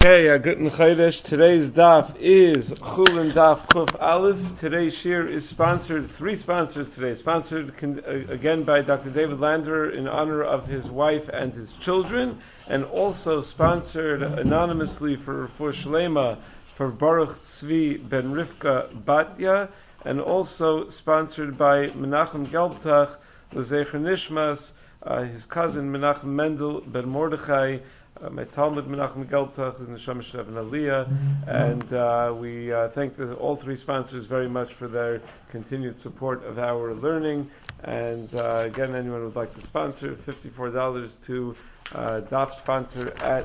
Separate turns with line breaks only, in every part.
Okay, Guten Chodesh. Today's daf is Chulin Daf Kuf Aleph. Today's shir is sponsored, three sponsors today. Sponsored again by Dr. David Landerer in honor of his wife and his children, and also sponsored anonymously for Refuah Shlema for Baruch Tzvi ben Rivka Batya, and also sponsored by Menachem Gelbtach, L'Zecher Nishmas, his cousin Menachem Mendel ben Mordechai, my Talmud Menachem Gelbtach, and the Shamash Reb Aliyah, and we thank all three sponsors very much for their continued support of our learning. And again, anyone who would like to sponsor, $54 to DAF sponsor at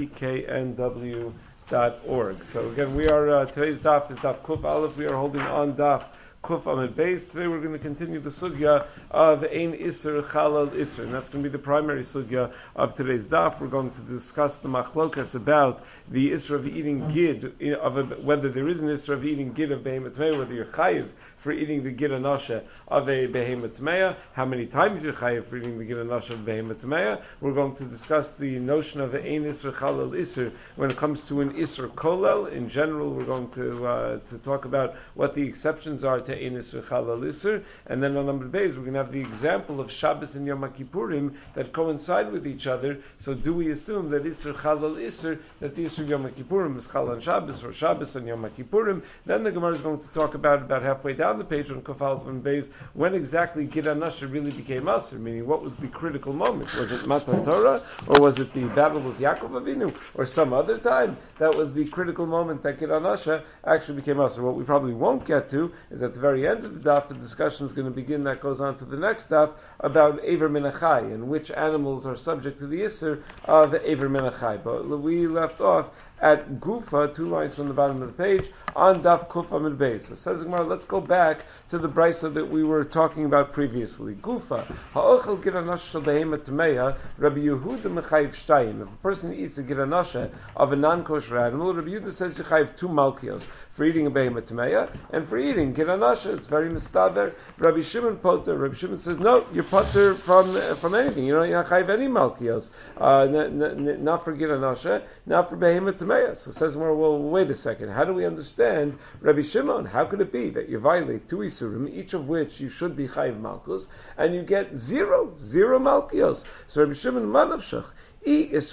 bknw.org. So again, we are today's DAF is DAF Kuf Aleph. We are holding on DAF Kuf Amid Beis. Today we're going to continue the sugya of Ein Isser Chalal Isser, and that's going to be the primary sugya of today's daf. We're going to discuss the machlokas about the Isser of eating gid, whether there is an Isser of eating gid of Behemoth Tmeya, whether you're chayiv for eating the gid anasha of a Behemoth Tmeya, how many times you're chayiv for eating the gid anasha of Behemoth Tmeya. We're going to discuss the notion of Ein Isser Chalal Isser when it comes to an Isser Kolel. In general, we're going to talk about what the exceptions are to Ein Isser Chalal Isser, and then on number base we're going to have the example of Shabbos and Yom Kippurim that coincide with each other. So do we assume that Isser Chalal Isser, that the Isser Yom Kippurim is Chal on Shabbos, or Shabbos and Yom Kippurim? Then the Gemara is going to talk about halfway down the page on Kuf Aleph and Beis when exactly Gid Anasha really became Asr, meaning what was the critical moment? Was it Matan Torah, or was it the battle with Yaakov Avinu, or some other time that was the critical moment that Gid Anasha actually became Asr? What we probably won't get to is at the very end of the daf, the discussion is going to begin that goes on to the next daf about Aver Minachai and which animals are subject to the Isser of Aver Minachai. But we left off at Gufa, 2 lines from the bottom of the page, on Daf Kuf Amid Beis. So says Gemara, let's go back to the brisa that we were talking about previously. Gufa, ha'ochel giranash shel behemoth tmeya, Rabbi Yehuda mechayiv shtayim. If a person eats a giranasha of a non-kosher animal, Rabbi Yehuda says you chayiv 2 malkios for eating a behemoth tmeya, and for eating giranasha, it's very mistader. Rabbi Shimon poter. Rabbi Shimon says no, you're poter from anything. You're not chayiv any malkios, not for giranasha, not for behemoth tmeya. So says more, well, wait a second. How do we understand Rabbi Shimon? How could it be that you violate 2 isurim, each of which you should be chayiv malchus, and you get zero malchios? So Rabbi Shimon manavshach. If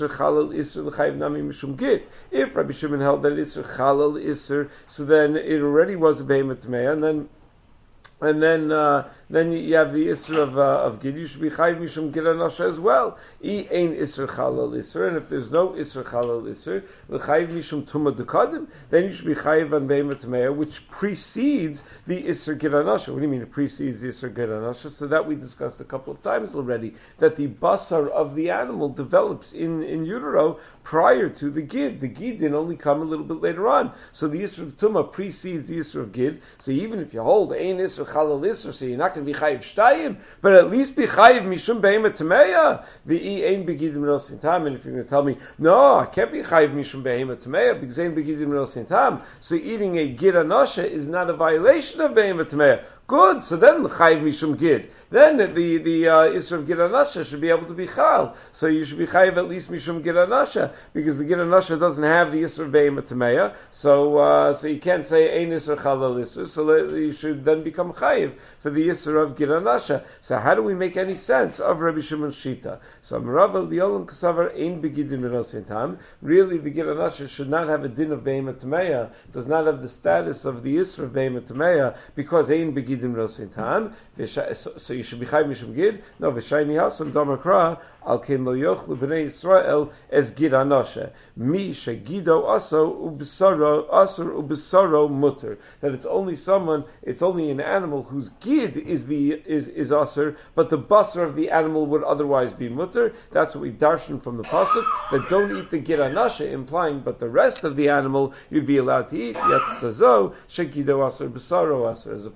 Rabbi Shimon held that Isser Chalal Isser, so then it already was a behemoth tmeya, and then you have the Isser of Gid. You should be Chayiv Mishum Gid Anasha as well. Ein Isser Chalal Isser, and if there's no Isser Chalal Isser, L'Chayiv Mishum Tumah Dukadim, then you should be Chayiv on Behemoth Tmeya, which precedes the Isser Gid Anasha. What do you mean it precedes the Isser Gid Anasha? So that we discussed a couple of times already, that the basar of the animal develops in utero prior to the Gid. The Gid didn't only come a little bit later on. So the Isser of Tumah precedes the Isser of Gid. So even if you hold Ein Isser Chalal Isser, so you're not going to be chayiv shtayim, but at least be chayiv mishum behemoth tmeya. The ein begidim rosin tam. And if you're going to tell me, no, I can't be chayiv mishum behemoth tmeya because ein begidim rosin tam, so eating a gid anasha is not a violation of behemoth tmeya. Good. So then chayiv mishum gid. Then the Isser of gid anasha should be able to be chal. So you should be chayiv at least mishum gid anasha because the gid anasha doesn't have the Isser of behemoth tmeya. So you can't say ein Isser chalal Isser. So you should then become chayiv for the Isser of gid anasha. So how do we make any sense of Rabbi Shimon's shita? So Merava liolam kasavar ein begidim minosin tam. Really, the gid anasha should not have a din of behemoth tmeya. Does not have the status of the Isser of behemoth tmeya because ein begidim. So you should be chayv mishum gid. No, v'shayni hasam damar kra al ken lo yochlu b'nei Yisrael as gid anasha mi shegido aso ubesaro asur ubesaro mutter. That it's only an animal whose gid is asur, but the basar of the animal would otherwise be mutter. That's what we darshan from the pasuk, that don't eat the gid anasha, implying but the rest of the animal you'd be allowed to eat. Yet sazo shegido asur besaro asur, as opposed to being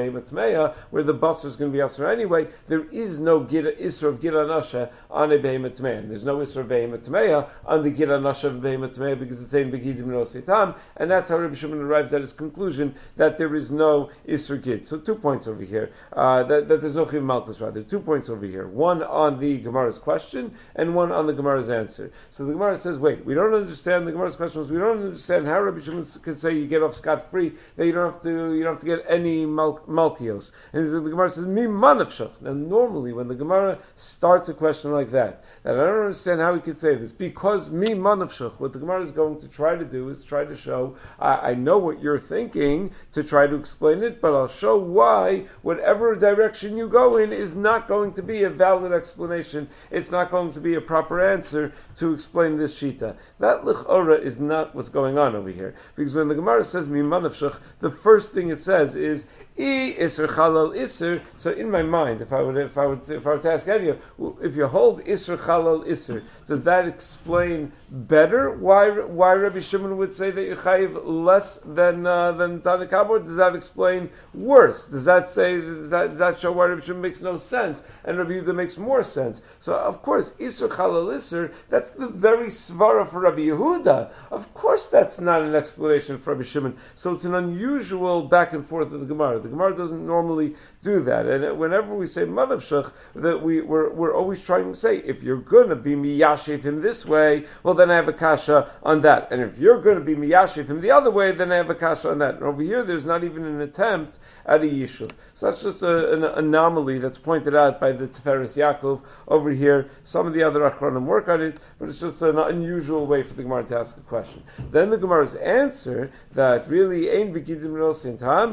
behemoth tmeya, where the basar is going to be asur anyway. There is no isur of gid anasha on a behemoth tmeya. There's no isur of behemoth tmeya on the gid anasha of behemoth tmeya because it's saying begidim no seitam, and that's how Rabbi Shimon arrives at his conclusion that there is no isur gid. So 2 points over here. That there's no chiv malchus rather. 2 points over here. One on the Gemara's question and one on the Gemara's answer. So the Gemara says, wait, we don't understand the Gemara's question. We don't understand how Rabbi Shimon could say you get off scot free, that you don't have to get any malkios. And the Gemara says, mi manavshach. Now normally when the Gemara starts a question like that I don't understand how he could say this, because mi manavshach, what the Gemara is going to try to do is try to show, I know what you're thinking to try to explain it, but I'll show why whatever direction you go in is not going to be a valid explanation. It's not going to be a proper answer to explain this shita. That lichora is not what's going on over here. Because when the Gemara says mi manavshach, the first thing it says is I isser chalal isser. So in my mind, if I were to ask any of you, if you hold isser chalal isser, does that explain better why Rabbi Shimon would say that you're chayiv less than Tanakh, or does that explain worse? Does that show why Rabbi Shimon makes no sense and Rabbi Yehuda makes more sense? So of course isser chalal isser, that's the very svara for Rabbi Yehuda. Of course that's not an explanation for Rabbi Shimon. So it's an unusual back and forth of the Gemara. The Gemara doesn't normally do that, and whenever we say manavshach, that we're always trying to say, if you're going to be miyashiv him this way, well then I have a kasha on that, and if you're going to be miyashiv him the other way, then I have a kasha on that. And over here, there's not even an attempt at a yishuv. So that's just an anomaly that's pointed out by the Tiferes Yaakov over here. Some of the other achronim work on it, but it's just an unusual way for the Gemara to ask a question. Then the Gemara's answer that really ain't begidim no sintam,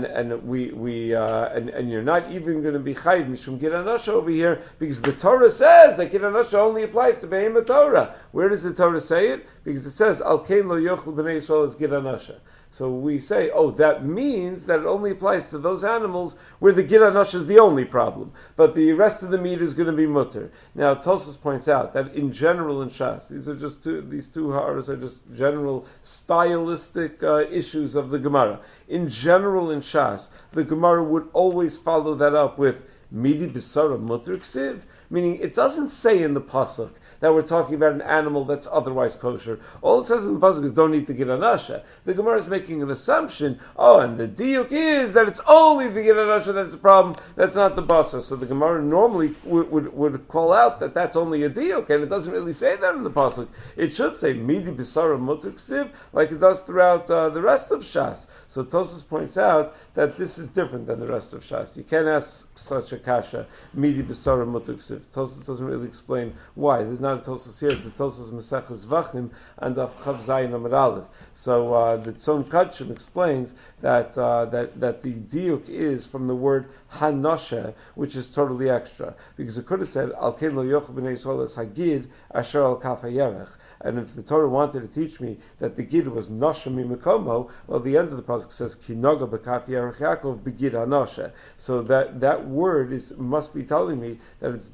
and you're not even going to be chayiv mishum gid anasha over here, because the Torah says that gid anasha only applies to behemoth Torah. Where does the Torah say it? Because it says al kein lo yochel b'nei Yisrael as gid anasha. So we say, that means that it only applies to those animals where the gid anasha is the only problem, but the rest of the meat is going to be mutter. Now Tosfos points out that in general in Shas, these two ha'aros are just general stylistic issues of the Gemara. In general in Shas, the Gemara would always follow that up with midi b'sara mutter ksiv, meaning it doesn't say in the pasuk that we're talking about an animal that's otherwise kosher. All it says in the pasuk is don't eat the gid anasha. The Gemara is making an assumption, and the diuk is that it's only the gid anasha that's a problem, that's not the basar. So the Gemara normally would call out that that's only a diuk, and it doesn't really say that in the pasuk. It should say midi b'sara mutter ksiv, like it does throughout the rest of Shas. So Tosfos points out that this is different than the rest of Shas. You can't ask such a kasha, midi b'sara mutter ksiv. Tosfos doesn't really explain why. There's not a Tosfos here, it's a Tosfos Maseches Vachim and of Chav Zayin Amud Aleph. So the Tzon Kachim explains that the diuk is from the word hanosha, which is totally extra, because it could have said al kein lo yochel b'nei Yisrael es hagid asher al kaf hayerech. And if the Torah wanted to teach me that the gid was nosha mimekomo, well, the end of the pasuk says kinoga b'kaf yerech Yaakov begid hanosha. So that word must be telling me that it's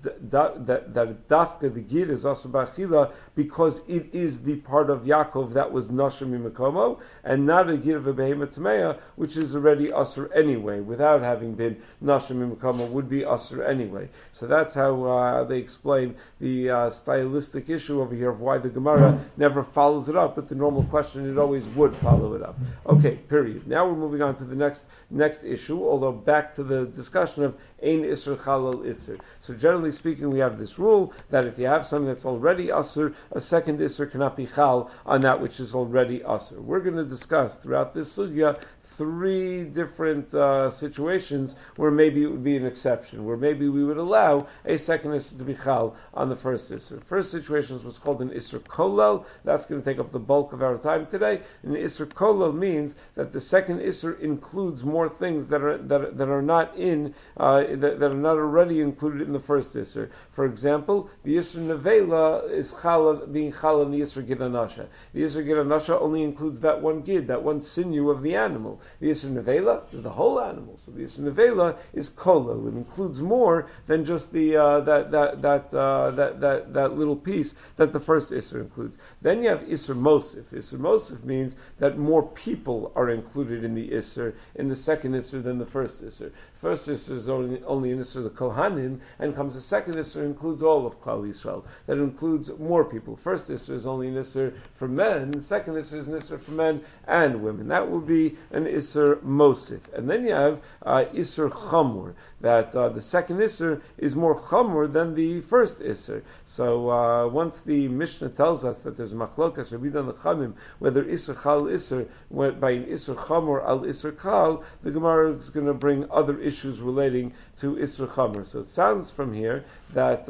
that dafka the gid is also b'achila because it is the part of Yaakov that was nosha mimekomo, and not a gid of a behemoth tameya, which is already asur anyway, without having been nosha mimekomo, would be asur anyway. So that's how they explain the stylistic issue over here of why the Gemara never follows it up, but the normal question it always would follow it up. Okay, period. Now we're moving on to the next issue, although back to the discussion of ein isser chalal isser. So generally speaking, we have this rule that if you have something that's already asur, a second isser cannot be chal on that which is already asur. We're going to discuss throughout this sugya 3 different situations where maybe it would be an exception, where maybe we would allow a second isser to be chal on the first isser. First situation is what's called an isser kolel. That's going to take up the bulk of our time today. And the isser kolel means that the second isser includes more things that are not in that are not already included in the first Isser. For example, the Isser Nevela is being Chala in the Isser Gid Anasha. The Isser Gid Anasha only includes that one Gid, that one sinew of the animal. The Isser Nevela is the whole animal. So the Isser Nevela is Kolel. It includes more than just the that little piece that the first Isser includes. Then you have Isser Mosif. Isser Mosif means that more people are included in the Isser, in the second Isser than the first Isser. First Isser is only an Isser the Kohanim, and comes the second Isser includes all of Klal Yisrael. That includes more people. First Isser is only an Isser for men, the second Isser is an Isser for men and women. That would be an Isser Mosif. And then you have Isser Chamur, that the second Isser is more Chamur than the first Isser. So once the Mishnah tells us that there's Machlokas Rabbi Dan Lechamim, whether Isser Chal Isser, by an Isser Chamur al Isser Kal, the Gemara is going to bring other issues relating to Isser Chamur. So it sounds from here that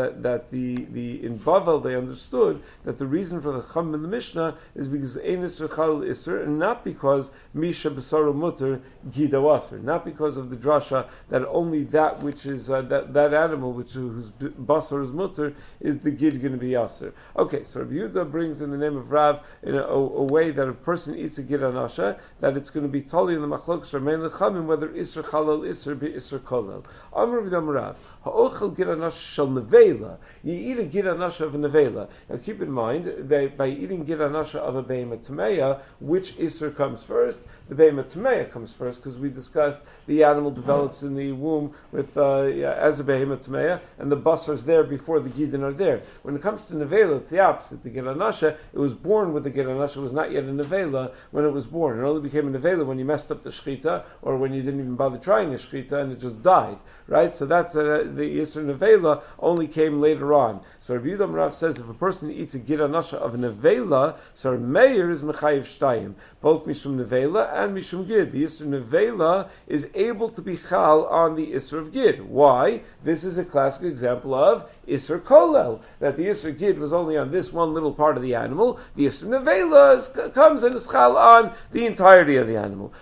in Bavel they understood that the reason for the Chum in the Mishnah is because Ein Isser Chal Isser, and not because Misha B'Saru Mutter Gida Wasser, not because of the drasha that only that which is that animal whose basar is mutter is the gid going to be aser. Okay, so Rabbi Yehuda brings in the name of Rav in a way that a person eats a gid anasha, that it's going to be totally in the machlokes Ramein Lechamim whether isser chalal isser be isser kolel. Amar B'dam Rav ha'ochel gid anasha shel nevela. You eat a gid anasha of a nevela. Now keep in mind that by eating gid anasha of a behemoth tameya, which isser comes first? The behemoth tameya comes first, because we discussed the animal develops in the womb with as a behemoth tameya, and the basar is there before the gidin are there. When it comes to nevela, it's the opposite. The gid anasha, it was born with the gid anasha, it was not yet a nevela when it was born. It only became a nevela when you messed up the shchita, or when you didn't even bother trying a shchita and it just died. Right? So that's the yisr nevela only came later on. So Rabbi Yehuda Rav says if a person eats a gid anasha of a nevela, so meir is mechayiv shtayim, both mishum nevela and mishum gid. The yisr nevela is able to be chal on the isser of gid. Why? This is a classic example of isser kolel, that the isser gid was only on this one little part of the animal. The isser nevela comes and is chal on the entirety of the animal.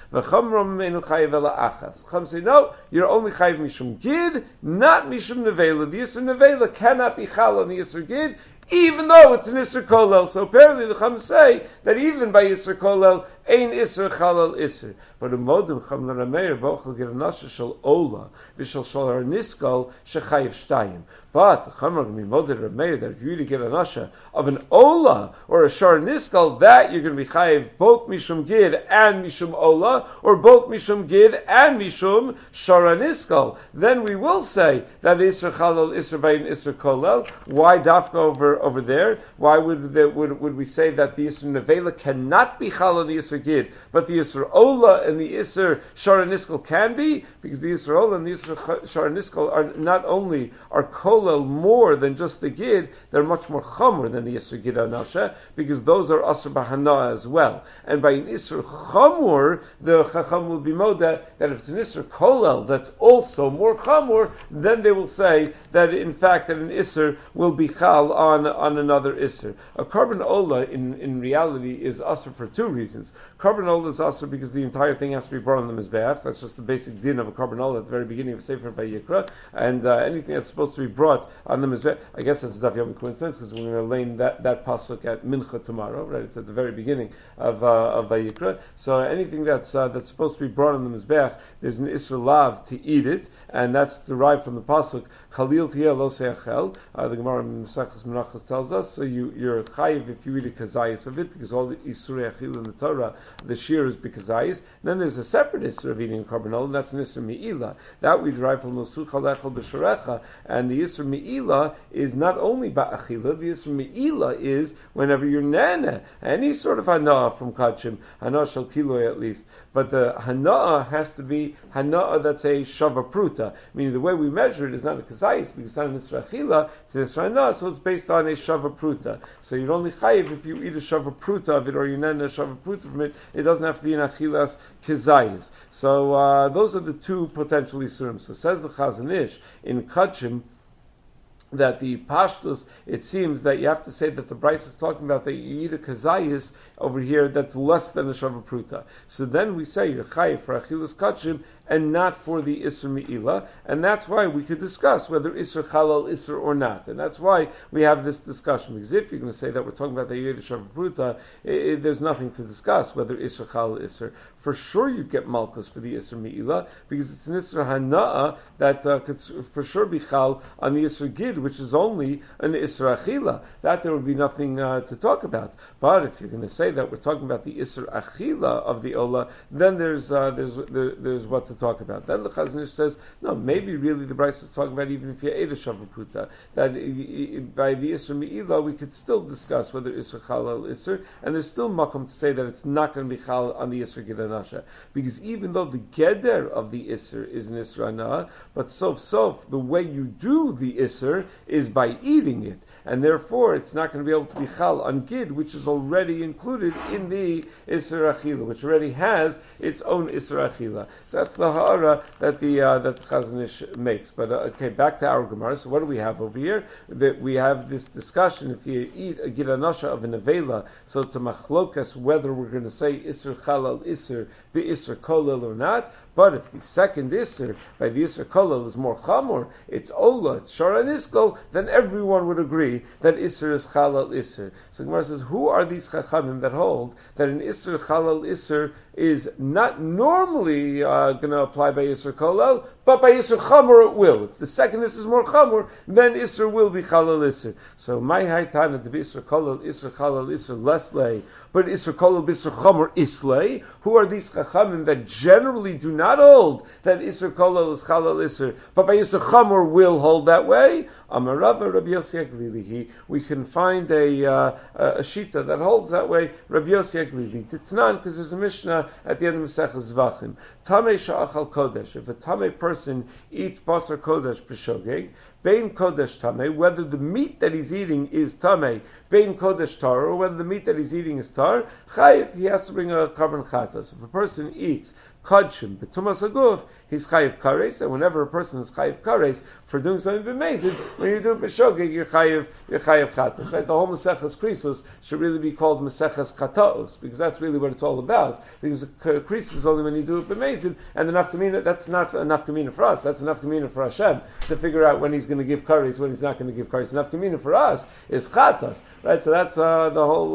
Chum say no, you're only chayiv mishum gid, not mishum nevela. The isser nevela cannot be chal on the isser gid, even though it's an Isser Kolel. So apparently the Chum say that even by Isser Kolel, Ein Isser Chalal Isser. But in Modim Chum L'Rameir, Bochel Giranasha Shal Ola, Vishal Shal Niskal, Shechayiv Shtayim. But the Chum Modim Rameir, that if you eat a Giranasha of an Ola, or a Shar Niskal, that you're going to be Chayiv both Mishum Gid and Mishum Ola, or both Mishum Gid and Mishum Shar Niskal. Then we will say that Isser Chalal Isser by an Isser Kolel. Why Dafka over there? Why would we say that the Yisr Nevela cannot be Chal on the Yisr Gid, but the Yisr Ola and the Yisr Shara Niskal can be? Because the Yisr Ola and the Yisr Shara Niskal are not only are Kolel more than just the Gid, they're much more Chomer than the Yisr Gid Anasha, because those are Asr Bahana as well. And by an Yisr Chomer, the Chacham will be moda that if it's an Yisr Kolel that's also more Chomer, then they will say that in fact that an Yisr will be Chal on another Isser. A carbon ola in reality is Asr for two reasons. Carbon ola is Asr because the entire thing has to be brought on the Mizbeach. That's just the basic din of a carbon ola at the very beginning of Sefer Vayikra. And anything that's supposed to be brought on the Mizbeach, I guess that's a Daf Yomi coincidence because we're going to lane that pasuk at Mincha tomorrow, right? It's at the very beginning of Vayikra. So anything that's supposed to be brought on the Mizbeach, there's an Isser Lav to eat it, and that's derived from the pasuk Khalil Tiyah Lo Seachel. The Gemara in Mesachas Menachos tells us, so you're chayiv if you eat a kazayis of it, because all the Isurei Achil in the Torah, the shear is b'kazayis. Then there's a separate Isur of eating carbonol, and that's an Isur Me'ila. That we derive from Nosuch Halechel B'Sharecha, and the Isur Me'ila is not only ba'achila, the Isur Me'ila is whenever you're nana, any sort of hana'ah from Kachim, hana'ah shel kiloi at least. But the hana'ah has to be hana'ah that's a shava pruta, meaning the way we measure it is not a kazayis, because it's not an Isur Achila, it's an Isur hana'ah, so it's based on a shava pruta. So you're only chayiv if you eat a shava pruta of it, or you nana a shava pruta from it. It doesn't have to be an achilas kazayis. So those are the two potential isurim. So says the Chazon Ish in Kachim, that the pashtus, it seems that you have to say that the Bryce is talking about that you eat a kazayis over here that's less than a shava pruta. So then we say you're chayiv for achilus kachim and not for the isser me'ila, and that's why we could discuss whether isser halal isser or not, and that's why we have this discussion. Because if you're going to say that we're talking about that you ate a shava pruta, there's nothing to discuss whether isser halal isser. For sure, you'd get malchus for the isser me'ila because it's an isser hana'a that could for sure be chal on the isser gid, which is only an isra achila. That there would be nothing to talk about. But if you're going to say that we're talking about the isra achila of the ola, then there's what to talk about. Then the Chazon Ish says, no, maybe really the Bryce is talking about even if you ate a shava pruta, that by the isra me'ila we could still discuss whether isra chalal isra, and there's still makom to say that it's not going to be chal on the isra gidanasha, because even though the geder of the isra is an isra na, but sof the way you do the isra is by eating it, and therefore it's not going to be able to be chal on gid, which is already included in the isra achila, which already has its own isra achila. So that's the ha'ara that the Chazon Ish makes. But okay, back to our Gemara. So what do we have over here? That we have this discussion. If you eat a gidanasha of an avela, so it's a machlokas whether we're going to say isra chalal isra the isra kolel or not. But if the second isra by the isra kolel is more chamor, it's ola, it's shara niskol, then everyone would agree that isra is chalal isra. So Gemara says, who are these chachamim that hold that an isra chalal isra is not normally going to apply by isra kolel, but by isra chamor it will. If the second isra is more chamor, then isra will be chalal isra. So my high time at the isra kolel isra chalal isra leslay, but isra kolel isra chamor islay. Who are these chachamim that generally do not hold that isra kolel is chalal isra, but by isra chamor will hold that way? Amarava Rabbi Yossi Aglili. We can find a shita that holds that way. Rabbi Yossi Aglili. Titnan, because there's a Mishnah at the end of Maseches Zvachim. Tamei sha'achal kodesh. If a tamei person eats basar kodesh b'shogeg, bein kodesh tamei, whether the meat that he's eating is tamei, bein kodesh tar, or whether the meat that he's eating is tar, chayiv, he has to bring a carbon chatas. If a person eats kodshim betumas aguf, he's chayiv kares, and whenever a person is chayiv kares for doing something b'mezid, when you do it b'shogeg, you're chayiv chatas. Right? The whole Maseches Krisos should really be called Maseches Chataos, because that's really what it's all about. Because Krisos is only when you do it b'mezid, and the nafkamina, that's not a nafkamina for us, that's a nafkamina for Hashem, to figure out when he's going to give kares, when he's not going to give kares. The nafkamina for us is chatas. Right? So that's the whole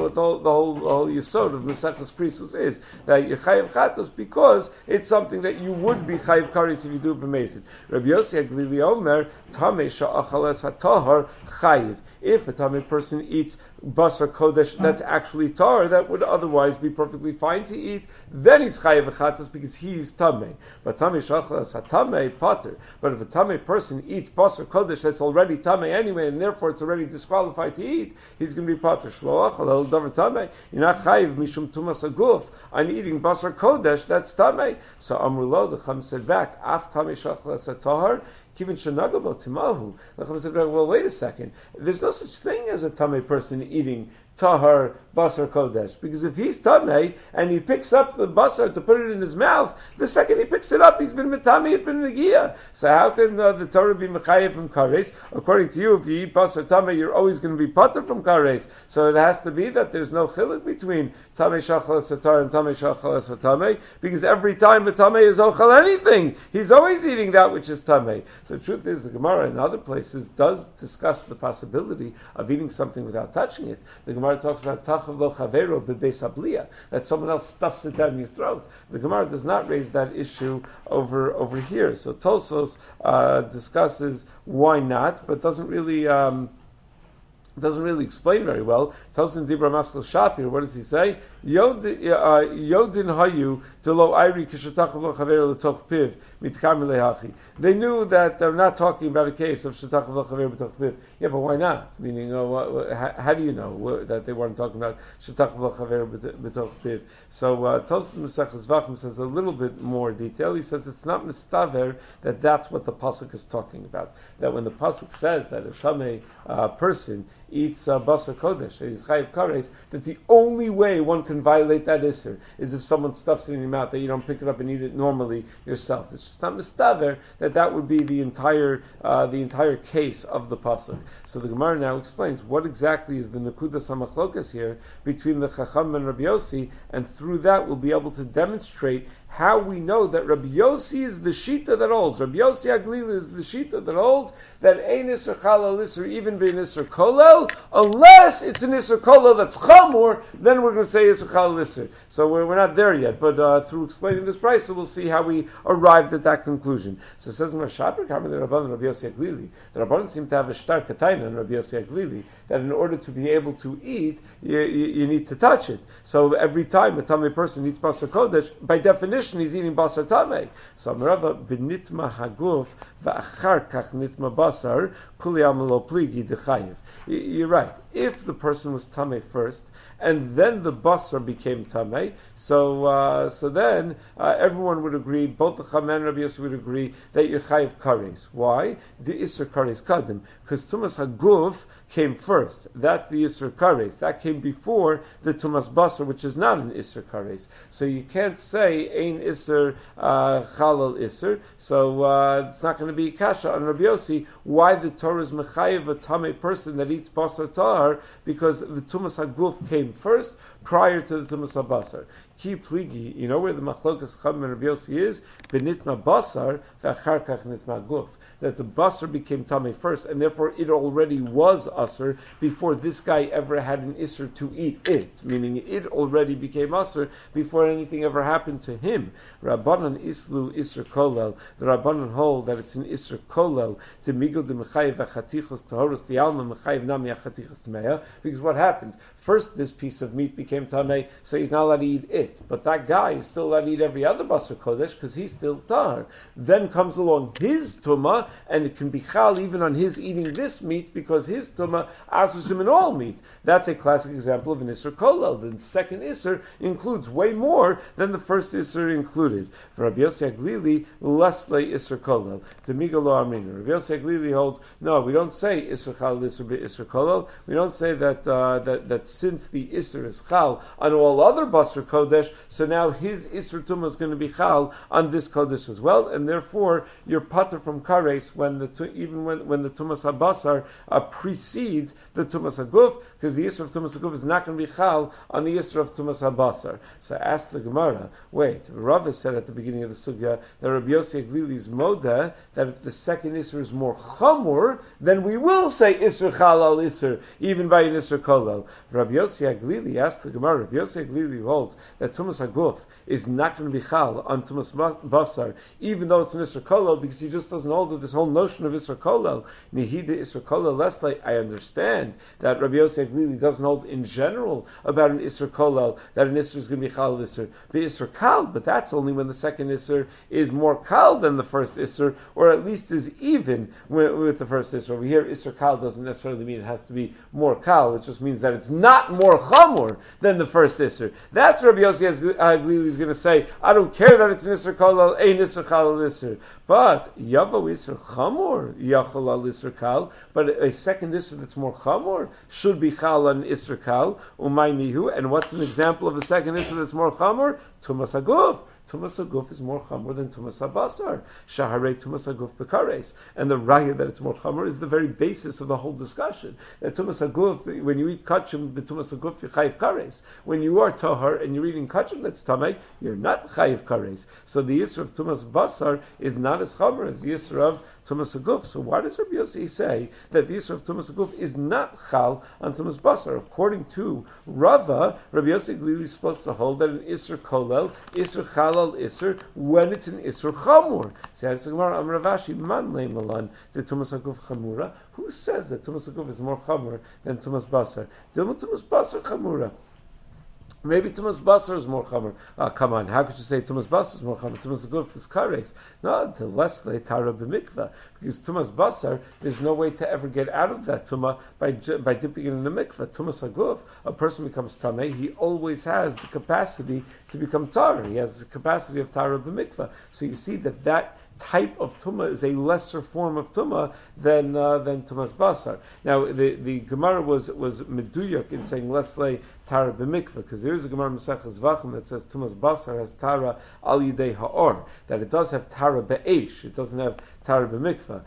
yesod of Maseches Krisos is that you're chayiv chatas because it's something that you would be chayiv kares if you do it b'mezid. Rabbi Yossi Aglili Omer, Tamei sha'achal es hatahar chayiv. If a tamei person eats basar kodesh that's actually tar, that would otherwise be perfectly fine to eat, then he's chayiv chatas because he's tamei. But tamei shachal es hatamei pater. But if a tamei person eats basar kodesh that's already tamei anyway, and therefore it's already disqualified to eat, he's going to be pater. Shlo achal el davar tamei. You're not chayiv mishum tumas aguf. I'm eating basar kodesh that's tamei. So Amrulo, the Chum said back, af tamei shachal es hatahar. Kivin shenagabo timahu. The Chum said, well, wait a second. There's no such thing as a tamei person eating tahar basar kodesh, because if he's tamei and he picks up the basar to put it in his mouth, the second he picks it up, he's been mitami, it's been negia. So how can the Torah be mechayev from kares? According to you, if you eat basar tamei, you're always going to be pater from kares. So it has to be that there's no chiluk between tamei shachal satar and tamei shachal satamei, because every time the tamei is ochal anything, he's always eating that which is tamei. So the truth is, the Gemara in other places does discuss the possibility of eating something without touching it. The Gemara talks about tachav lo chavero bebeis habliya, that someone else stuffs it down your throat. The Gemara does not raise that issue over here. So Tosos discusses why not, but doesn't really explain very well. Tells in Dibra Maskal Shapir, what does he say? Yodin hayu delo ayri kishatachov lo chaver letoch piv mitkar milehachi. They knew that they're not talking about a case of shatachov lo chaver b'toch piv. Yeah, but why not? Meaning, how do you know that they weren't talking about shetach v'chaver b'toch piv? So Tosfos Maseches Zvachim says a little bit more detail. He says it's not mistaver that that's what the pasuk is talking about. That when the pasuk says that a tamei person eats basar kodesh, he's chayiv kares, that the only way one can violate that isser is if someone stuffs it in your mouth, that you don't pick it up and eat it normally yourself. It's just not mistaver that would be the entire case of the pasuk. So the Gemara now explains what exactly is the nekudas hamachlokas here between the Chacham and Rabbi Yossi, and through that we'll be able to demonstrate how we know that Rabbi Yossi is the shita that holds. Rabbi Yossi Aglili is the shita that holds that ein isser chalal isser even bein isser kolel, unless it's an isser kolel that's chamor, then we're going to say isser chalal isser. So we're not there yet, but through explaining this price, so we'll see how we arrived at that conclusion. So it says in Rashabir Karmel the Rabbanan Rabbi Yossi Aglili, the Rabbanan seem to have a shtar katayna in Rabbi Yossi Aglili, that in order to be able to eat, you need to touch it. So every time a tamei person eats basar kodesh, by definition he's eating basar tamei. So Amarava b'nitma haguf v'achar kach nitma basar kuli amalo pligi dechayiv. You're right. If the person was tamei first, and then the basar became tamei, so then everyone would agree, both the Chacham and Rabbi Yossi would agree that you're chayiv kares. Why? The isser kares kadim, because tumas haguf came first. That's the isser kares. That came before the tumas basar, which is not an isser kares. So you can't say ein isser chalal isser. So it's not going to be kasha on Rabbi Yossi why the Torah is mechayiv a tamei person that eats basar tahar, because the tumas haguf came first prior to the tumas habasar. Ki pligi, you know where the machlokas Chacham and Rabbi Yossi is? Benitma basar v'achar kach nitma guf. That the basar became tamei first, and therefore it already was asr before this guy ever had an isser to eat it. Meaning it already became asr before anything ever happened to him. Rabbanan islu isser kolel. The Rabbanan hold that it's an isser kolel to migul de mechayiv achatichos tahoros dialma mechayiv nami achatichos meya. Because what happened? First, this piece of meat became tamei, so he's not allowed to eat it. But that guy is still allowed to eat every other basar kodesh because he's still tahar. Then comes along his tumah, and it can be chal even on his eating this meat because his tumah asers him in all meat. That's a classic example of an isser kolel. The second isser includes way more than the first isser included. For Rabbi Yossi Aglili, lesle isser kolel. To migalo amrina. Rabbi Yossi Aglili holds, no, we don't say isser chal isser be isser kolel. We don't say that since the isser is chal on all other basar kodesh, so now his isser tumah is going to be chal on this kodesh as well, and therefore you're pater from kares when the tumas habasar precedes the tumas haguf, because the isser of tumas haguf is not going to be chal on the isser of tumas habasar. So I asked the Gemara, wait, Rava said at the beginning of the sugya that Rabbi Yossi Aglili's moda, that if the second isser is more chamur, then we will say isser chal al isser, even by an isser kolel. Rabbi Yossi Aglili asked the Gemara, Rabbi Yossi Aglili holds that tumas haguf is not going to be chal on tumas basar, even though it's an isser kolel, because he just doesn't hold this whole notion of isser kolel. Nihida isser kolel lesle. I understand that Rabbi Yossi Aglili doesn't hold in general about an isser kolel that an isser is going to be chal isser, the isser kal, but that's only when the second isser is more kal than the first isser, or at least is even with the first isser. Over here, isser kal doesn't necessarily mean it has to be more kal. It just means that it's not more chamor than the first isser. That's Rabbi Yossi Aglili is going to say, I don't care that it's an isser kolel, ein isser chal isser, but yavo isser chamor yachol al isser kal, but a second isser that's more chamor should be chal on isser kal umay nihu. And what's an example of a second isser that's more chamor? Tumas haguf. Tumas haguf is more chamor than tumas habasar. Shaharei tumas haguf bekares. And the raya that it's more chamor is the very basis of the whole discussion. That tumas haguf, when you eat kachim, tumas haguf you chayiv kares. When you are tahar and you're eating kachim that's tamei, you're not chayiv kares. So the yisr of tumas basar is not as chamor as the yisr of tumas haguf. So why does Rabbi Yossi say that the yisr of tumas haguf is not chal on tumas basar? According to Rava, Rabbi Yossi Glili is supposed to hold that an isr kolel, isr chal al isr, when it's an isr chamur. Says the Gemara, Am Ravashi man leimalan to tumas haguf chamura. Who says that tumas haguf is more chamur than tumas basar? Dilma tumas basar chamura. Maybe Tumas Basar is more Chamer. Come on, how could you say Tumas Basar is more Chamer? Tumas Aguf is Kares. No, until Leslie Tara B'mikvah. Because Tumas Basar, there's no way to ever get out of that Tumah by dipping it in the mikvah. Tumas Aguf, a person becomes Tameh, he always has the capacity to become Tara. He has the capacity of Tara B'mikvah. So you see that type of tumah is a lesser form of tumah than tumas basar. Now the Gemara was meduyak in saying leslei tara b'mikvah, because there is a Gemara Maseches Zvachim that says tumas basar has tara al yidei ha'or, that it does have tara be'esh, it doesn't have tara b'mikvah.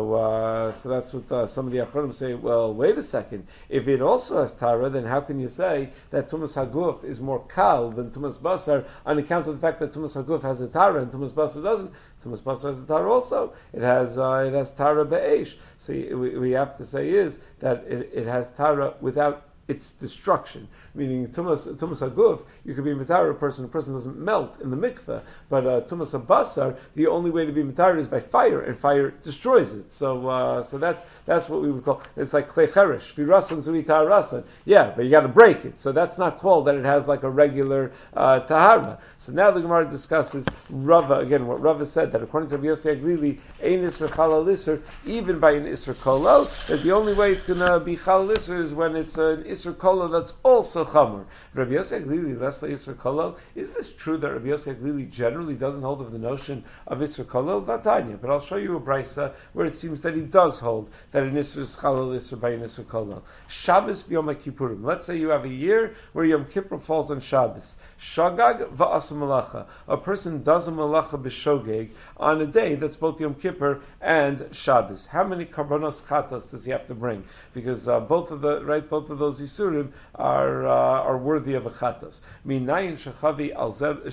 So that's what some of the Achronim say. Well, wait a second. If it also has tara, then how can you say that tumas haguf is more kal than tumas basar on account of the fact that tumas haguf has a tara and tumas basar doesn't? Tumas basar has a tara also. It has tara be'esh. So we have to say is that it has tara without its destruction. Meaning tumas haguf, you could be mitar a person doesn't melt in the mikveh, but tumas habasar, the only way to be mitar is by fire, and fire destroys it. So that's what we would call. It's like klei cheresh, virasan zui taharasan. Yeah, but you got to break it. So that's not called that it has like a regular tahara. So now the Gemara discusses Rava again. What Rava said, that according to Rabbi Yossi Aglili, ein isur chalal isur, even by an isur kolal, that the only way it's going to be chalal isur is when it's an isur kolal that's also chamor. Rabbi Yossi Aglili, Leslie isur kolal. Is this true that Rabbi Yossi Aglili generally doesn't hold of the notion of isur kolal? Vatanya, but I'll show you a brisa where it seems that he does hold that an isur is chalal isur by an isur kolal. Shabbos v'Yom Kippurim. Let's say you have a year where Yom Kippur falls on Shabbos. Shagag va'asa malacha. A person does a malacha b'shogeg on a day that's both Yom Kippur and Shabbos. How many karbanos chatas does he have to bring? Because both of those isurim are worthy of a chatas. Minayin shechayiv al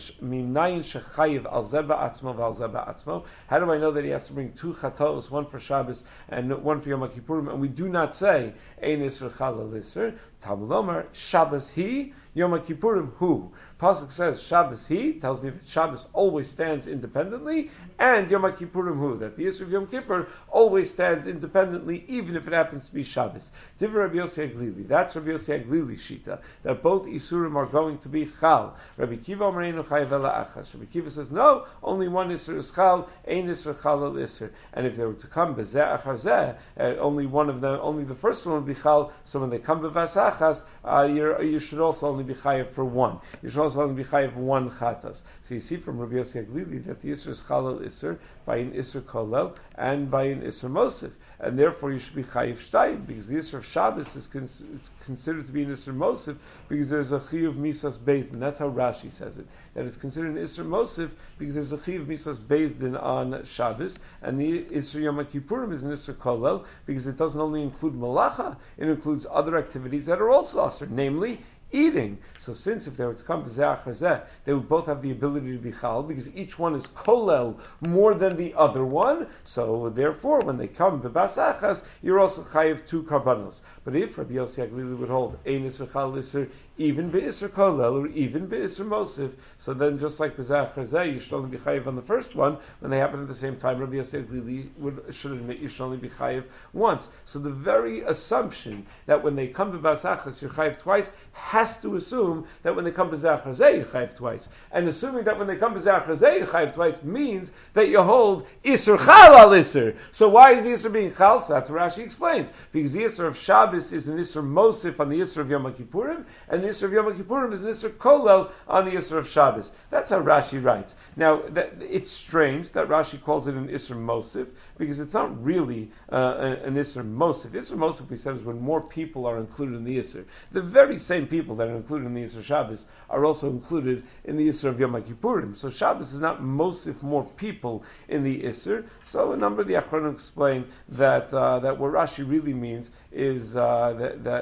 zeba atzmo v'al zeba atzmo. How do I know that he has to bring two chatos, one for Shabbos and one for Yom Kippurim? And we do not say ein isur chalal isur. Talmud Omer, Shabbos he, Yom Kippurim who. Pasuk says Shabbos he, tells me that Shabbos always stands independently, and Yom Kippurim who, that the Yisur of Yom Kippur always stands independently, even if it happens to be Shabbos. Divrei Rabbi Yossi Aglili, that's Rabbi Yossi Aglili shita, that both Isurim are going to be Chal. Rabbi Kiva Omereinu Chayav Ela Achas. Rabbi Kiva says no, only one Isur is Chal, ein Isur Chal al Isur. And if they were to come Bezeh Achar Zeh, only one of them, only the first one would be Chal. So when they come Bevas Achas, you should also only be Chayav for one. You should also only be Chayav one Chatas. So you see from Rabbi Yossi Aglili that the Isur is Chal al Isur by an Isur Kolel and by an Isur Mosif. And therefore you should be Chayiv Shtayim, because the Isur of Shabbos is considered to be an Isur Mosif, because there's a Chiyuv Misas Beis Din. That's how Rashi says it. That it's considered an Isur Mosif, because there's a Chiyuv Misas Beis Din on Shabbos, and the Isur Yom Kippurim is an Isur Kolel, because it doesn't only include Malacha, it includes other activities that are also Asur, namely eating. So since if they were to come b'zeh achar zeh, they would both have the ability to be chal, because each one is kolel more than the other one. So therefore, when they come b'bas achas, you're also chayiv two karbanos. But if Rabbi Yossi Aglili would hold ein isur chal isur even be'isur kolel or even be'isur mosif, so then just like b'zeh achar zeh, you should only be chayiv on the first one when they happen at the same time. Rabbi Yossi Aglili should admit you should only be chayiv once. So the very assumption that when they come b'bas achas you're chayiv twice has to assume that when they come b'zeh achar zeh you chayiv twice, and assuming that when they come b'zeh achar zeh you chayiv twice means that you hold isur chal al isur. So why is the isur being chal? So that's what Rashi explains, because the isur of Shabbos is an isur mosif on the isur of Yom Kippurim, and the isur of Yom Kippurim is an isur kolel on the isur of Shabbos. That's how Rashi writes. Now it's strange that Rashi calls it an isur mosif, because it's not really an isur mosif. Isur mosif, we said, is when more people are included in the isur. The very same people that are included in the Isur Shabbos are also included in the Isur of Yom Kippurim. So Shabbos is not mosif more people in the Isur. So a number of the Achronim explain that what Rashi really means is that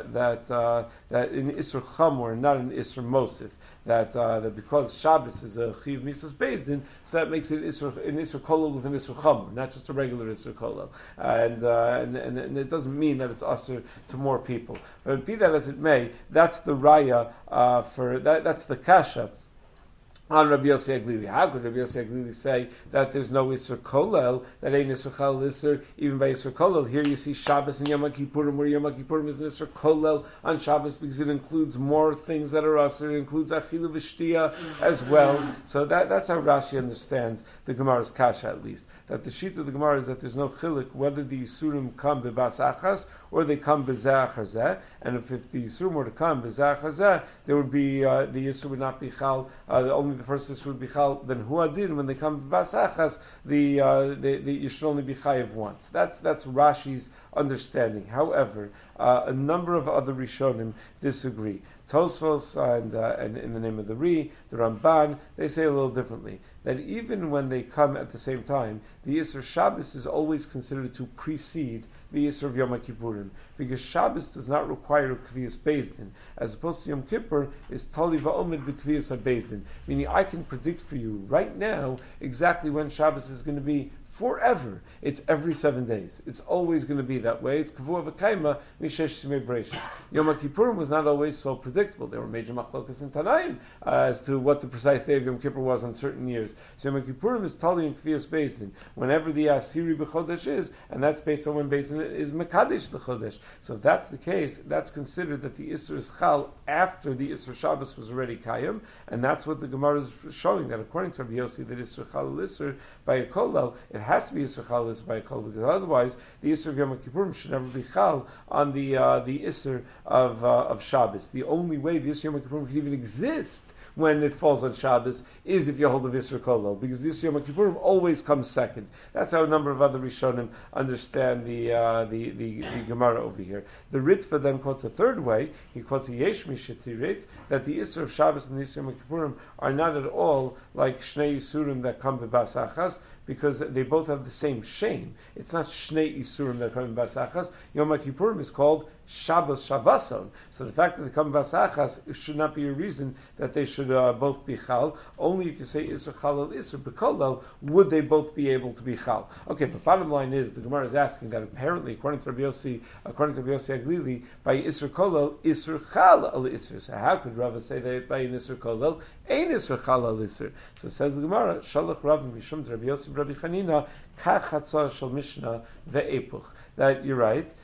in Isur Chamor, not in Isur Mosif. That because Shabbos is a Chiv Misas Beis Din, so that makes it an Isur Kolel with an Isur Chamor, not just a regular Isur Kolel. And it doesn't mean that it's Asur to more people. But be that as it may, that's the Raya for that. That's the Kasha on Rabbi Yossi Aglili. How could Rabbi Yossi Aglili say that there's no Isser Kolel, that ain't Isser Chalal Isser, even by Isser Kolel? Here you see Shabbos and Yom Kippurim, where Yom Kippurim is an Isser Kolel on Shabbos because it includes more things that are Asr, it includes Achilu V'Shtia as well. So that's how Rashi understands the Gemara's Kasha, at least. That the sheet of the Gemara is that there's no chilik whether the Yisurim come B'Bas Achas or they come B'Zeh Achazeh, and if the Yisurim were to come B'Zeh Achazeh, there would be, the Yisur would not be Chal, only the first Yisur would be Chal, then Huadin, when they come B'Bas Achas, you should only be Chayiv once. That's Rashi's understanding. However, a number of other Rishonim disagree. Tosfos and in the name of the Ramban, they say a little differently. That even when they come at the same time, the Yisur Shabbos is always considered to precede the Yisur of Yom Kippurim, because Shabbos does not require Kviyas Beis Din, as opposed to Yom Kippur is Tali Va'omid B'Kviyas HaBeis Din, meaning I can predict for you right now exactly when Shabbos is going to be forever. It's every 7 days. It's always going to be that way. It's Kavua V'Kaima Mishesh Shemei Breishis. Yom Kippurim was not always so predictable. There were major machlokas in Tanaim as to what the precise day of Yom Kippur was on certain years. So Yom Kippurim is Tali and Kviyas Beis Din, whenever the Asiri B'Chodesh is, and that's based on when Beis Din is Mekadesh the Chodesh. So if that's the case, that's considered that the Isser is Chal after the Isser Shabbos was already Kayim, and that's what the Gemara is showing, that according to Rabbi Yossi, that Isser Chal Isser by a Kolel, it has to be Isser Chal Isser by a Kolel, because otherwise the Isser of Yom Kippurim should never be Chal on the Isser of Shabbos. The only way the Isser Yom Kippurim can even exist when it falls on Shabbos is if you hold a Isser Kolel, because this Yom Kippurim always comes second. That's how a number of other Rishonim understand the Gemara over here. The Ritva then quotes a third way. He quotes a Yesh Mishitiritz, that the Isser of Shabbos and the Isser Yom Kippurim are not at all like Shnei Yisurim that come B'Bas Achas, because they both have the same shame. It's not Shnei Yisurim that come B'Bas Achas. Yom Kippurim is called Shabbos Shabboson. So the fact that they come B'Bas Achas should not be a reason that they should both be Chal. Only if you say Isser Chalal Isser B'Kolel would they both be able to be Chal. Okay, but bottom line is the Gemara is asking that apparently, according to Rabbi Yossi Aglili, by Isser Kolel, Isser Chalal Isser. So how could Rava say that by an Isser Kolel, Ein Isser Chalal Isser? So says the Gemara, Shalach Rav Mishum Rabbi Yossi Rabbi Chanina, Kach Hatzah Shal Mishnah Ve'epuch. That you're right.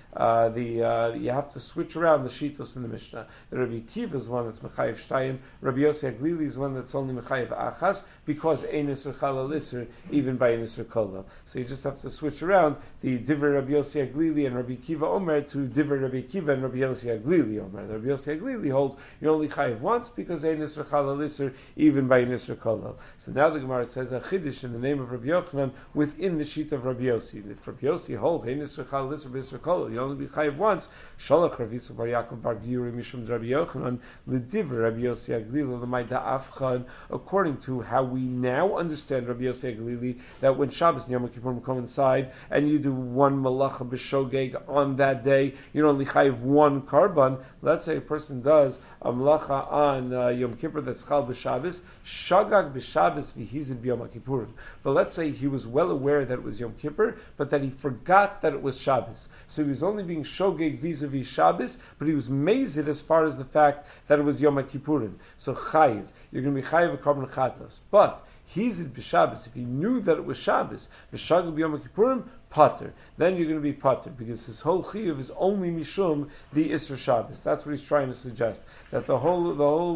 You have to switch around the shitos in the Mishnah. The Rabbi Kiva is one that's Mechayev Shtayim. Rabbi Yossi Aglili is one that's only Mechayev Achas, because Ein Isser Chalal Isser, even by an Isser Kolel. So you just have to switch around the Divrei Rabbi Yossi Aglili and Rabbi Kiva Omer to Divrei Rabbi Kiva and Rabbi Yossi Aglili Omer. The Rabbi Yossi Aglili holds you're only Chayev once because Ein Isser Chalal Isser, even by an Isser Kolel. So now the Gemara says a Chiddush in the name of Rabbi Yochanan within the sheet of Rabbi Yossi. If Rabbi Yossi holds Ein Isser Chalal Isser b'Isser Kolel, you only be Chayev once. Shalach Rav Yitzchak bar Yaakov bar Giyuri Mishum Rabbi Yochanan l'divrei Rabbi Yossi Aglili l'may da'afchan. According to how we now understand Rabbi Yossi Aglili, that when Shabbos and Yom Kippurim coincide and you do one malacha b'shogeg on that day, you're only chayiv one karban. Let's say a person does a malacha on Yom Kippur that's chal b'Shabbos, shagag b'Shabbos v'hizid b'Yom Kippurim. But let's say he was well aware that it was Yom Kippur, but that he forgot that it was Shabbos. So he was only being shogeg vis-a-vis Shabbos, but he was mazed as far as the fact that it was Yom Kippurim. So chayiv, you're going to be chayiv a karban chatos. But hizid b'Shabbos, if he knew that it was Shabbos, v'shagag b'Yom Kippurim, pater. Then you're going to be pater, because his whole chiyuv is only mishum the Isser Shabbos. That's what he's trying to suggest. That the whole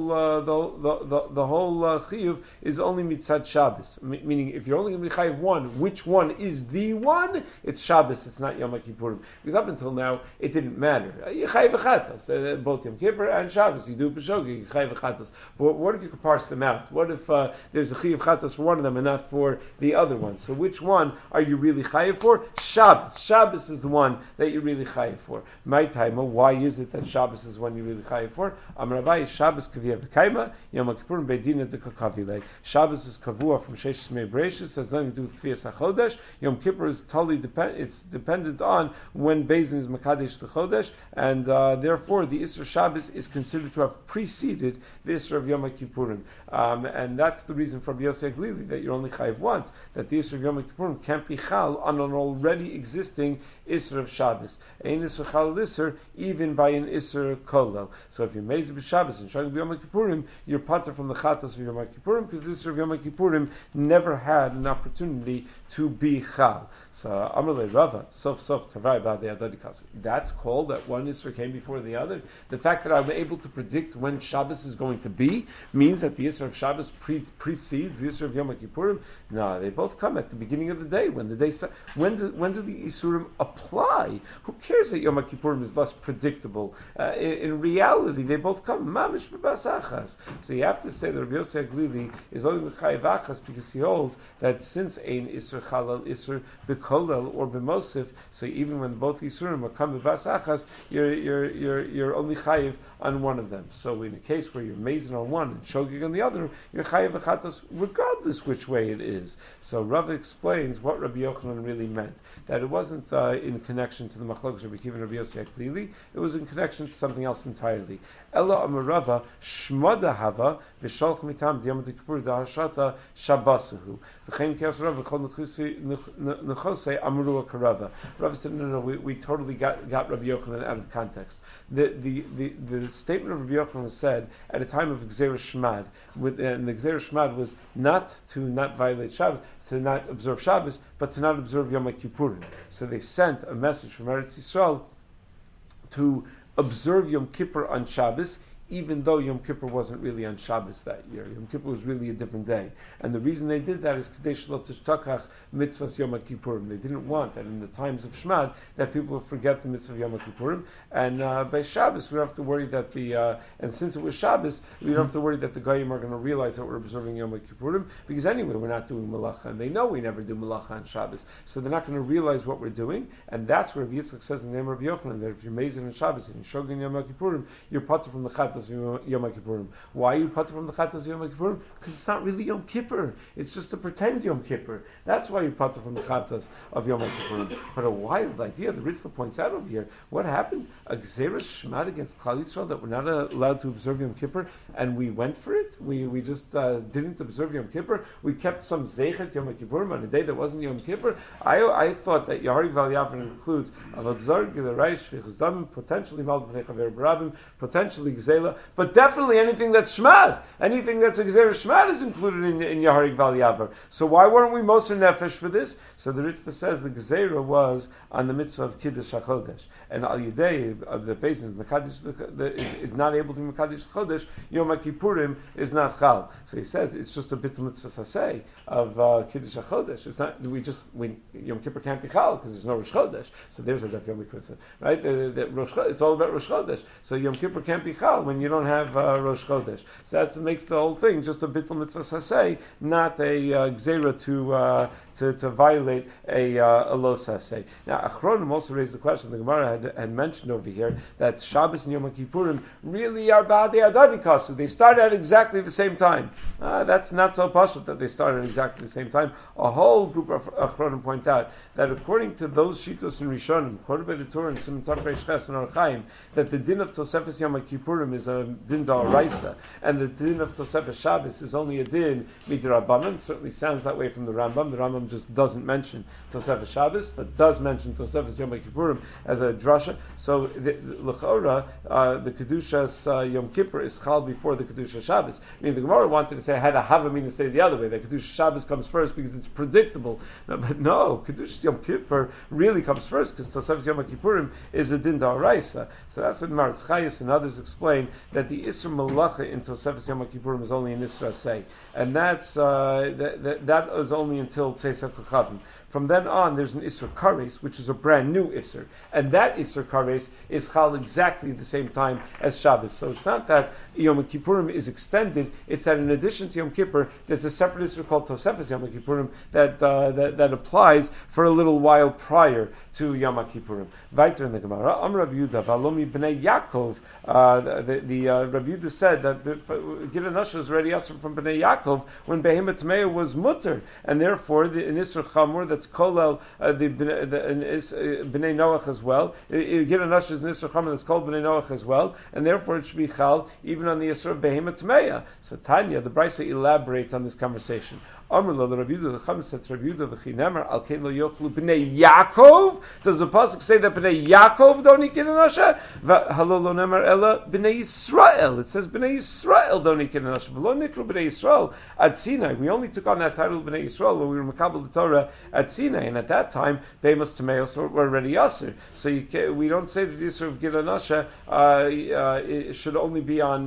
chiyuv is only mitzad Shabbos. Meaning, if you're only going to be chayiv one, which one is the one? It's Shabbos. It's not Yom Kippurim. Because up until now, it didn't matter. You chayiv v'chatos, both Yom Kippur and Shabbos. You do b'shogeg, you chayiv v'chatos. But what if you could parse them out? What if there's a chiyuv chatos for one of them and not for the other one? So which one are you really chayiv for? Shabbos. Shabbos is the one that you're really chayiv for. My timer, why is it that Shabbos is one you're really chayiv for? Amravai Shabbos kaviyah v'kaima, Yom Kippurim beidina dekakavile. Shabbos is kavua from Sheish Shmei Breishis, has nothing to do with Kviyas HaChodesh. Yom Kippur is totally dependent on when Beis Din is Mekadesh the Chodesh, and therefore the Isser Shabbos is considered to have preceded the Isser of Yom Kippurim. And that's the reason for Rabbi Yossi Aglili that you're only chayiv once, that the Isser of Yom Kippurim can't be chal on an all already existing Isser of Shabbos. Ein Isser Chalal Isser, even by an Isser Kolel. So if you're made to be Shabbos and Shagim Yom Kippurim, you're pater from the Chatos of Yom Kippurim, because the Isser of Yom Kippurim never had an opportunity to be Chal. So Amalei Rava, Sof Tavai Ba'adei Adadikasu. That's called that one Isser came before the other. The fact that I'm able to predict when Shabbos is going to be means that the Isser of Shabbos precedes the Isser of Yom Kippurim. No, they both come at the beginning of the day. When the day when do the Isurim apply? Who cares that Yom Kippurim is less predictable? In reality, they both come mamish b'basachas. So you have to say that Rabbi Yossi Aglili is only b'chayev achas because he holds that since ein Isser Chalal Isser b'kolel or b'mosif, so even when both Isurim are come b'basachas, you're only chayev on one of them. So in a case where you're mazing on one and shogig on the other, you're chayev v'chatos regardless which way it is. So Rav explains what Rabbi Yochanan really meant. That it wasn't in connection to the Machlokes Rabbi Akiva and Rabbi Yossi Aglili, it was in connection to something else entirely. Ella Amarava Shmada Hava V'Sholch Mitam Diyam Kippur Dahashata Shabbasuhu V'Chein Kias Rav V'Chol Nechosei Amrua Karava. Rav said, no, we totally got Rabbi Yochanan out of context. The statement of Rabbi Yochanan was said at a time of Gzeir Shmad, and the Gzeir Shmad was not violate Shabbos, to not observe Shabbos, but to not observe Yom Kippurim. So they sent a message from Eretz Yisrael to observe Yom Kippur on Shabbos, even though Yom Kippur wasn't really on Shabbos that year. Yom Kippur was really a different day. And the reason they did that is Kadesh Lo Tishtakach Mitzvahs Yom Kippurim. They didn't want that in the times of Shmad that people would forget the Mitzvah of Yom Kippurim. And by Shabbos, we don't have to worry that and since it was Shabbos, we don't have to worry that the Goyim are going to realize that we're observing Yom Kippurim, because anyway, we're not doing Malacha. And they know we never do Malacha on Shabbos. So they're not going to realize what we're doing. And that's where Yitzchak says in the name of Rabbi Yochanan that if you're Mazin on Shabbos and you're Shogin Yom Kippurim, you're Pater from the Chatos Yom Kippurim. Why are you Pater from the Chatos Yom Kippurim? Because it's not really Yom Kippur. It's just a pretend Yom Kippur. That's why you Pater from the Chatos of Yom Kippurim. But a wild idea, the Ritva points out over here, what happened? A Gzeres Shmad against Klal Yisrael that we're not allowed to observe Yom Kippur, and we went for it? We just didn't observe Yom Kippur? We kept some Zeichet Yom Kippurim on a day that wasn't Yom Kippur? I thought that Yahari Val Yavin includes Avodzar, Gilerai, Shvichas Damim, potentially Mal B'nei Chaver Barabim, potentially Gzela, but definitely anything that's Shmad, anything that's a Gzeres Shmad is included in Yahari Val Yavar. So why weren't we Moser Nefesh for this? So the Ritva says the Gezerah was on the mitzvah of Kiddush HaChodesh, and Al Yidei of the basin is not able to be Mekadesh Chodesh. Yom Kippurim is not Chal. So he says it's just a bit of mitzvah saseh of Kiddush HaChodesh. It's not Yom Kippur can't be Chal because there's no Rosh Chodesh. So there's a Daf Yom Kippur, right? It's all about Rosh Chodesh. So Yom Kippur can't be Chal when you don't have Rosh Chodesh. So that makes the whole thing just a bit of mitzvah saseh, not a Gezerah to violate a lo saseh. Now Achronim also raised the question. The Gemara had mentioned over here that Shabbos and Yom Kippurim really are Ba'adei Adadikasu. They start at exactly the same time. That's not so pashut that they start at exactly the same time. A whole group of Achronim point out that according to those Shitos and Rishonim, quoted by the Torah and Siman Tov Reish Ches and Archaim, that the din of Tosefes Yom Kippurim is a din d'oraisa, and the din of Tosefes Shabbos is only a din midrabanan. Certainly sounds that way from the Rambam. The Rambam just doesn't mention Tosefes Shabbos, but does mention Tosefes Yom Kippurim as a drasha. So l'chora, the Kedushas Yom Kippur is chal before the Kedusha Shabbos. I mean, the Gemara wanted to say had a havamina say the other way, that Kedusha Shabbos comes first because it's predictable. But no, Kedusha Yom Kippur really comes first because Tosefes Yom Kippurim is a din d'oraisa. So that's what Maritz Chayes and others explain, that the Isra Malacha in Tosefes Yom Kippurim is only an Isra Say, and that's that is only until Tzeisak Kochavim. From then on, there's an Isser Kares, which is a brand new Isser. And that Isser Kares is Chal exactly the same time as Shabbos. So it's not that Yom Kippurim is extended, it's that in addition to Yom Kippur, there's a separate Isser called Tosefes Yom Kippurim that applies for a little while prior to Yom Kippurim. Weiter in the Gemara, Rav Yehuda, Valomi Bnei Yaakov, Rav Yehuda said that Gidon Nasha was already asked from Bnei Yaakov when Behemoth Meah was mutter, and therefore the Isser Chamor that's kolel the Bnei Noach as well. Gidon Nasha is an Isser Chamor that's called Bnei Noach as well, and therefore it should be Chal even even on the Yisra of Behema Tmeya. So Tanya, the Brisa elaborates on this conversation. Amr lo Rabbi Yehuda, the Chum said to Rabbi Yehuda, v'chinemer al kein lo yochlu b'nei Yaakov. Does the pasuk say that b'nei Yaakov don't eat kinanasha? V'halo lo nemer ela b'nei Yisrael. It says b'nei Yisrael don't eat kinanasha. V'lo nikru b'nei Yisrael at Sinai. We only took on that title of b'nei Yisrael when we were makabel the Torah at Sinai, and at that time Behemas Tameos were already Yasser. So we don't say that the Yisra of Gilanasha it should only be on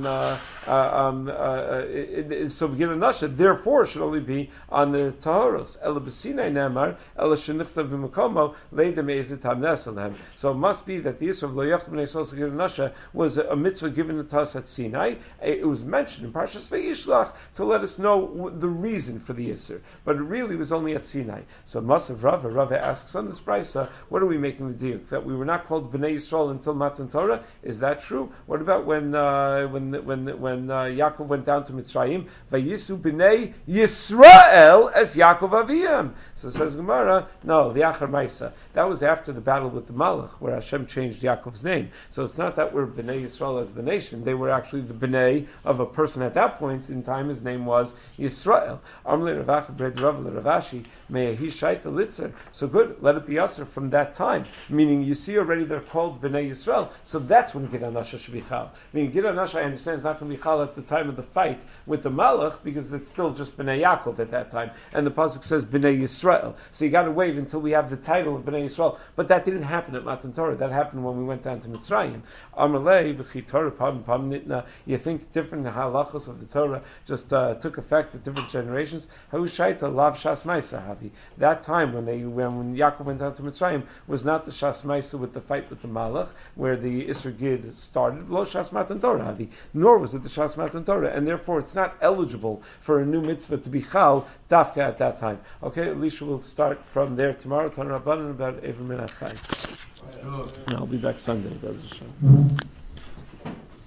so Gilanasha therefore should only be on the Tahoros. Ela b'sinai nemar ela shenichtav b'makomo leidem ezet hamnesalem. So it must be that the Yisra of Lo Yachlu B'nei Yisrael Gilanasha was a mitzvah given to us at Sinai. It was mentioned in Parshas Vayishlach to let us know the reason for the Yisra, but it really was only at Sinai. So Masav Rava asks on this brisa, what are we making the deal that we were not called Bnei Yisrael until Matan Torah? Is that true? What about when Yaakov went down to Mitzrayim? Vayisu Bnei Yisrael as Yaakov Aviyam. So says Gemara, no, the Achar Maisa. That was after the battle with the Malach, where Hashem changed Yaakov's name. So it's not that we're Bnei Yisrael as the nation. They were actually the Bnei of a person at that point in time. His name was Yisrael. Amle Ravacha Bred Rav Ravashi Me'ahi Shaita Litzer. So good, let it be Yasser from that time. Meaning, you see already they're called Bnei Yisrael. So that's when Gid Anasha should be Chal. Meaning, Gid Anasha, I understand, is not going to be Chal at the time of the fight with the Malach, because it's still just Bnei Yaakov at that time. And the pasuk says Bnei Yisrael. So you got to wait until we have the title of Bnei Yisrael. But that didn't happen at Matan Torah. That happened when we went down to Mitzrayim. Amalei v'chi Torah pam nitna. You think different halachos of the Torah just took effect at different generations. Ha'u shaita lav shas ma'isa havi. That time when Yaakov went down to Mitzrayim was not the shas ma'isa with the fight with the Malach, where the Isser Gid started. Lo shas matan Torah havi. Nor was it the shas matan Torah, and therefore it's not eligible for a new mitzvah to be chal dafka at that time. Okay, Elisha will start from there tomorrow. Tan Rabbanan about Ever Minat Chai. I'll be back Sunday.